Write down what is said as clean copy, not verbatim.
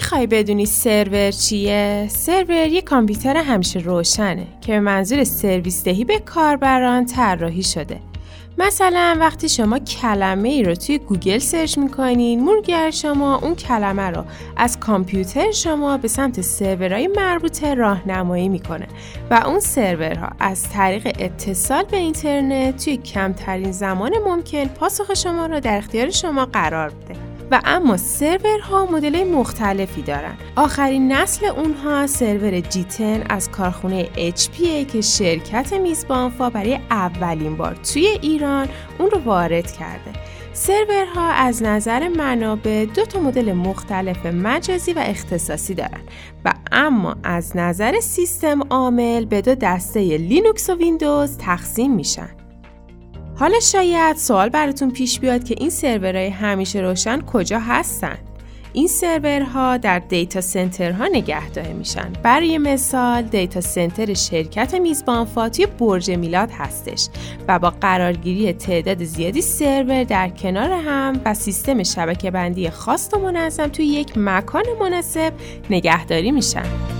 میخوای بدونی سرور چیه؟ سرور یه کامپیوتر همیشه روشنه که به منظور سرویس دهی به کاربران طراحی شده. مثلا وقتی شما کلمه ای رو توی گوگل سرچ میکنین، مرورگر شما اون کلمه رو از کامپیوتر شما به سمت سرورهای مربوطه راهنمایی میکنه و اون سرورها از طریق اتصال به اینترنت توی کمترین زمان ممکن پاسخ شما رو در اختیار شما قرار بده. و اما سرورها مدل‌های مختلفی دارن. آخرین نسل اونها سرور G10 از کارخونه HP که شرکت میزبانفا برای اولین بار توی ایران اون رو وارد کرده. سرورها از نظر منابع 2 مدل مختلف مجازی و اختصاصی دارن و اما از نظر سیستم عامل به 2 دسته لینوکس و ویندوز تقسیم میشن. حالا شاید سوال براتون پیش بیاد که این سرورهای همیشه روشن کجا هستن؟ این سرورها در دیتا سنترها نگهداری میشن. برای مثال دیتا سنتر شرکت میزبانفا توی برج میلاد هستش و با قرارگیری تعداد زیادی سرور در کنار هم و سیستم شبکه‌بندی خاص و منظم توی یک مکان مناسب نگهداری میشن.